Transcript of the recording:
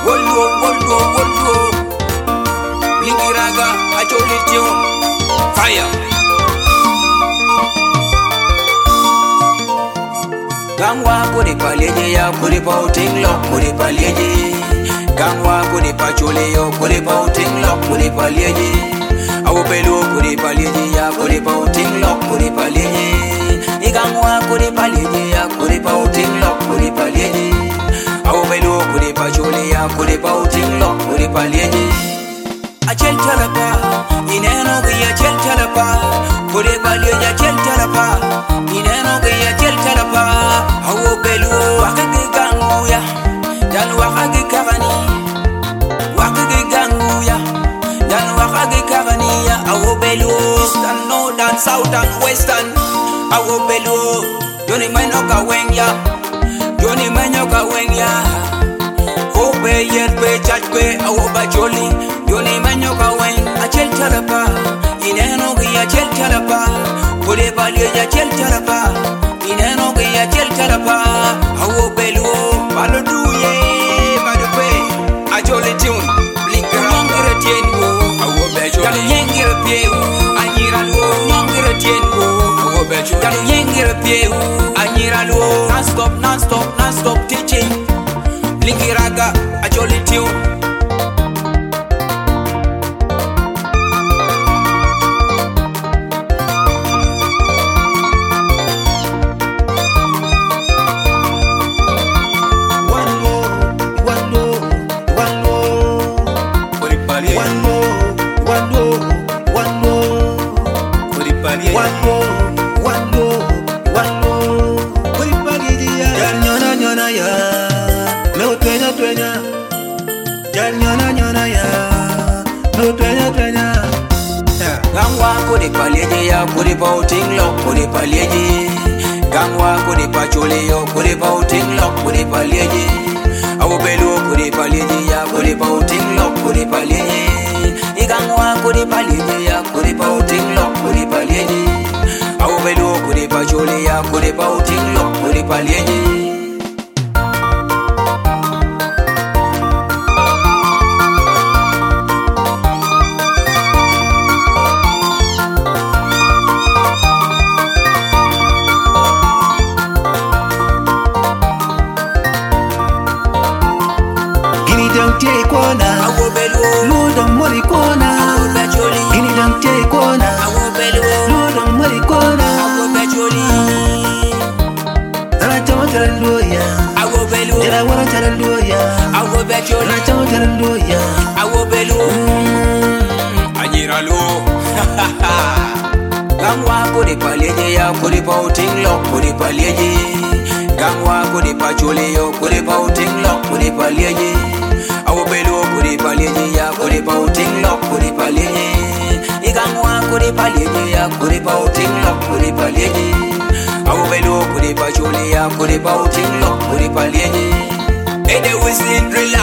Wolwo. Lingiraga, Acholi tune. Fire. Gangwa kuri palyeje ya kuri pauting lock kuri palyeje. Gangwa kuri pachole yo kuri pauting lock kuri palyeje. Awo pelu kuri palyeje ya kuri pauting lock kuri palyeje. Igangwa kuri palyeje ya kuri pauting lock kuri palyeje. Awo pelu kuri pachole ya kuri pauting lock kuri palyeje. Achel chalapa, ineno gaya chel chalapa, kuri palyeje chel chalapa, ineno gaya chel chalapa. Awo pelu wakagi ganguya, dan wakagi kagani, wakagi ganguya, dan wakagi kagani ya. Awo pelu eastern, northern, southern, western. Awo pelu Johnny Manyoka wenya, Johnny Manyoka wenya. Hope yet pe church pe awo bacholi, Johnny Manyoka wen. Achel chalapa, ineno gaya chel chalapa, kuri palyeje chel chalapa. Ineno gaya chel chalapa, awo pelu baluduye badupe. Acholi tune, blinker nyongere tiengo, awo becholi. Dalu yengere pieu, anyira luo nyongere tiengo, awo becholi. Dalu yengere pieu, anyira luo. Non-stop teaching. Lingiraga, Acholi tune. Gangwa kuri palyeje ya kuri pauting lock kuri palyeje. Gangwa kuri pachole yo kuri pauting lock kuri palyeje. Awo pelu kuri palyeje ya kuri pauting lock kuri palyeje. Igangwa kuri palyeje ya kuri pauting lock kuri palyeje. Awo pelu kuri pachole ya kuri pauting lock kuri palyeje. Take one, Lord of Moricona, Guinea don't take one, Lord of Moricona, and I don't tell a lawyer, and I want to tell a lawyer, and I don't tell a lawyer, Gangwa kuri palyeje ya kuri pauting lock kuri palyeje. Gangwa kuri pachole yo kuri pauting lock kuri palyeje. Awo pelu kuri palyeje ya kuri pauting lock kuri palyeje. Igangwa kuri palyeje ya kuri pauting lock kuri palyeje. Awo pelu kuri pachole ya kuri pauting lock kuri palyeje. Ede wizin